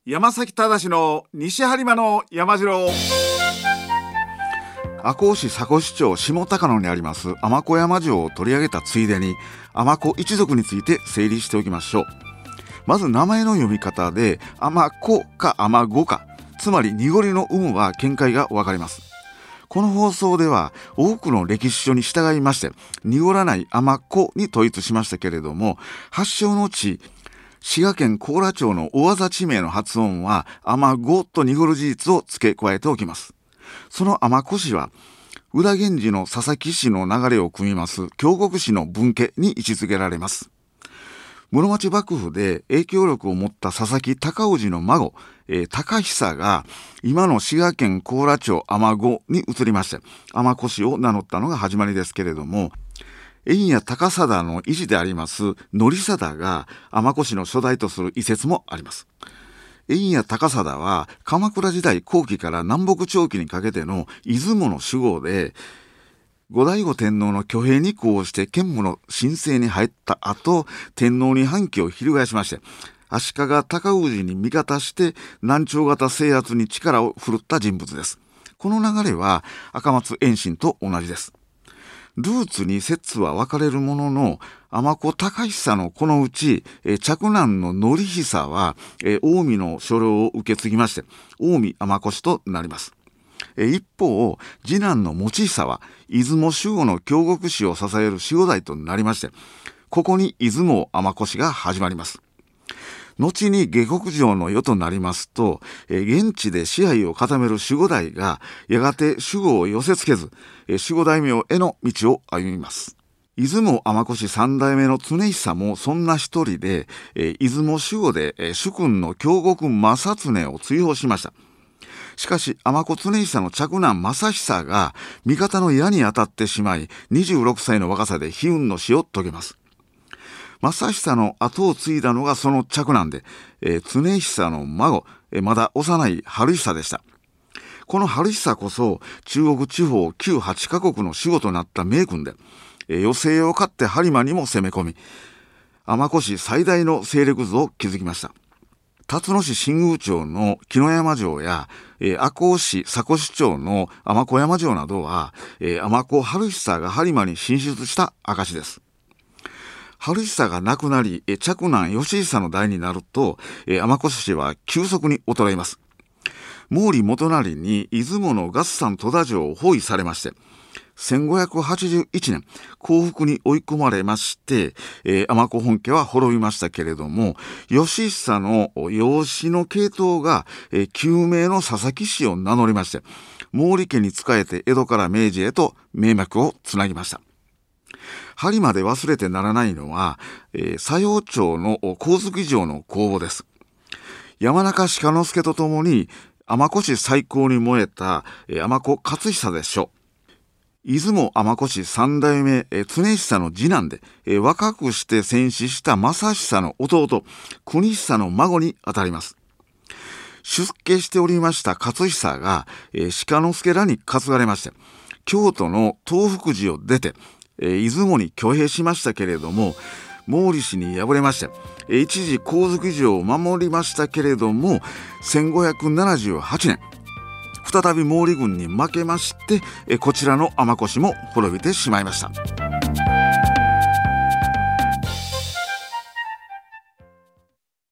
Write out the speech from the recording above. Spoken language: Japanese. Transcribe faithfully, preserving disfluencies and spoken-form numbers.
山崎忠の西播磨の山城。 赤穂市佐古市町下高野にあります尼子山城を取り上げたついでに尼子一族について整理しておきましょう。まず名前の読み方で尼子か尼子か、つまり濁りの有無は見解が分かります。この放送では多くの歴史書に従いまして濁らない尼子に統一しましたけれども、発祥の地滋賀県甲良町の大技地名の発音は尼子と濁る事実を付け加えておきます。その尼子氏は宇田源氏の佐々木氏の流れを組みます京極氏の分家に位置づけられます。室町幕府で影響力を持った佐々木尊氏の孫、えー、高久が今の滋賀県甲良町尼子に移りまして尼子氏を名乗ったのが始まりですけれども、円谷高貞の医師であります則貞が尼子氏の初代とする遺説もあります。円谷高貞は鎌倉時代後期から南北朝期にかけての出雲の守護で、後醍醐天皇の挙兵に呼応して建武の申請に入った後、天皇に反旗を翻しまして足利尊氏に味方して南朝型制圧に力を振るった人物です。この流れは赤松遠心と同じです。ルーツに説は分かれるものの、尼子高久のこのうちえ嫡男の則久はえ近江の所領を受け継ぎまして近江尼子氏となります。え一方次男の持久は出雲守護の京極氏を支える守護代となりまして、ここに出雲尼子氏が始まります。後に下克上の世となりますと、え現地で支配を固める守護代がやがて守護を寄せつけず、え守護大名への道を歩みます。出雲尼子氏三代目の常久もそんな一人で、え出雲守護で、え主君の京極正常を追放しました。しかし尼子常久の嫡男正久が味方の矢に当たってしまい、にじゅうろくさいの若さで悲運の死を遂げます。正久の後を継いだのがその嫡男で、えー、常久の孫、えー、まだ幼い春久でした。この春久こそ中国地方きゅうはちカ国の守護となった名君で、えー、余勢を勝って播磨にも攻め込み、尼子氏最大の勢力図を築きました。辰野市新宮町の木野山城や、えー、赤穂市佐古市町の尼子山城などは、えー、尼子春久が播磨に進出した証です。春久が亡くなり、嫡男義久の代になると、尼子氏は急速に衰えます。毛利元就に出雲の月山戸田城を包囲されまして、せんごひゃくはちじゅういちねん、降伏に追い込まれまして、尼子本家は滅びましたけれども、義久の養子の系統が、旧名の佐々木氏を名乗りまして、毛利家に仕えて江戸から明治へと名脈をつなぎました。播磨で忘れてならないのは、えー、佐用町の光月城の工房です。山中鹿之助とともに尼子氏再興に燃えた、えー、尼子勝久でしょう。出雲尼子氏三代目、えー、常久の次男で、えー、若くして戦死した正久の弟国久の孫にあたります。出家しておりました勝久が、えー、鹿之助らに担がれまして京都の東福寺を出て出雲に挙兵しましたけれども、毛利氏に敗れまして一時光月城を守りましたけれども、せんごひゃくななじゅうはちねん再び毛利軍に負けまして、こちらの尼子氏も滅びてしまいました。